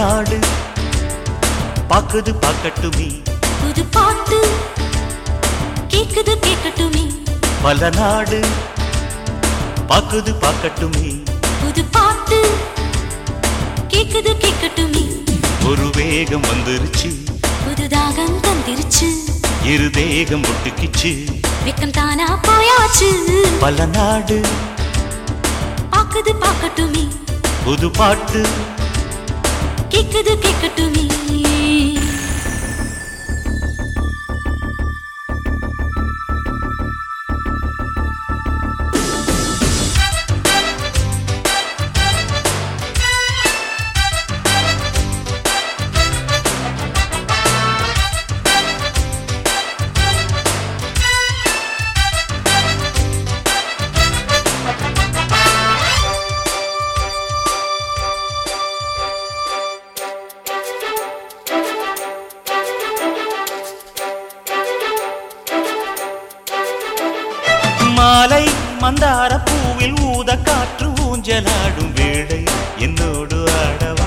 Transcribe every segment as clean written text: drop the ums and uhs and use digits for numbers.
நாடு பாக்குது பாக்கட்டுமே, புது பாட்டு கேக்குது கேட்கட்டுமே. பல நாடு பாக்குது பாக்கட்டுமே, புது பாட்டு கேக்குது கேட்கட்டுமே. ஒரு வேகம் வந்துருச்சு, புது தாகம் தந்திருச்சு, இரு தேகம் ஒட்டுக்கிச்சு, வெக்கம் தானா போயாச்சு. பல நாடு பாக்குது பாக்கட்டுமே, புது பாட்டு கேக்குது கேட்கட்டுமே. மாலை மந்தார பூவில் ஊத காற்று ஊஞ்சலாடும் வேளை என்னோடு ஆடவா,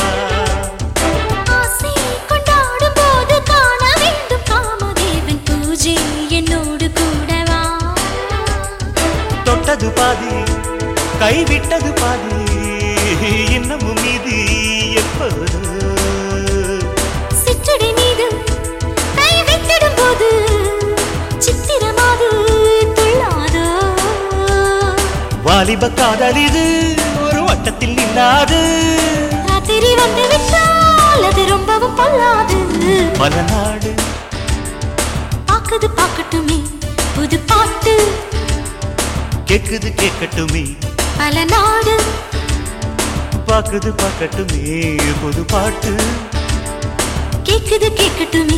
ஆசை கொண்டாடும் போது காண வேண்டும் காமதேவன் பூஜை என்னோடு கூடவா. தொட்டது பாதி கைவிட்டது பாதி இன்னமும் மீதி எப்போது, சிற்றடி மீது கை வைத்திடும் போது சித்திரமாது துள்ளாதோ. வாலிப காதல் இது ஒரு வட்டத்தில் நில்லாது, ராத்திரி வந்து விட்டால் அது ரொம்பவும் பொல்லாது. பல நாடு பாக்குது பாக்கட்டுமே, புது பாட்டு கேக்குது கேட்கட்டுமே, பல நாடு பாக்குது பாக்கட்டுமே, புது பாட்டு கேக்குது கேட்கட்டுமே.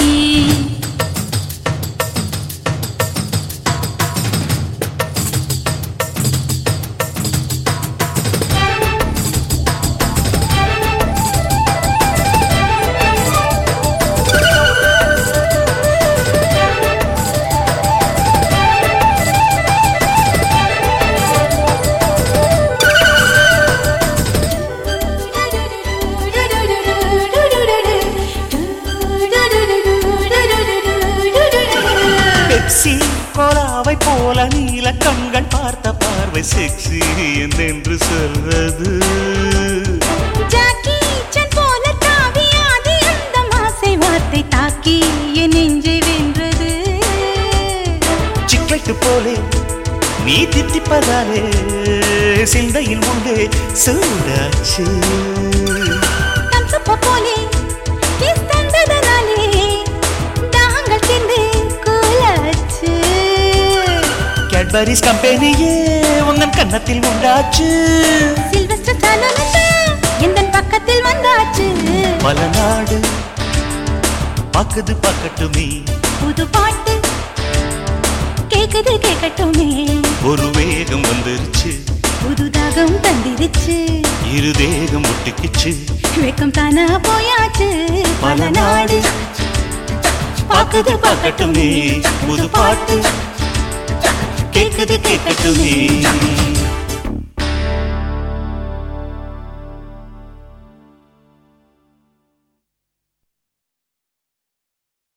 பெப்சி கோலாவை போல நீல கண்கள் பார்த்த பார்வை செக்ஸி என்று சொல்றது, ஜாக்கி சான் போல தாவி ஆடி அந்த ஆசை வார்த்தை தாக்கி என் நெஞ்சை வென்றது. சிக்கெட்டு போலே நீ தித்திப்பதாலே சிந்தையில் உண்டே சூடாச்சு, தம்சப்ப போலே கிஸ் தந்ததனாலே தாகங்கள் தீர்ந்து கூலாச்சு. கேட்பரிஸ் கம்பெனியே உங்கள் கன்னத்தில் உண்டாச்சு, சில்வஸ்டர் ஸ்டாலோனுக்கு எந்தன் பக்கத்தில் வந்தாச்சு. பல நாடு பாக்குது பாக்கட்டுமே, புது பாட்டு கேக்குது கேட்கட்டுமே, ஒரு வேகம் வந்துருச்சு, புது தாகம் தந்திருச்சு, இரு தேகம் ஒட்டுக்கிச்சு, வெக்கம் தானா போயாச்சு. பல நாடு பாக்குது பாக்கட்டுமே, புது பாட்டு கேக்குது கேட்கட்டுமே.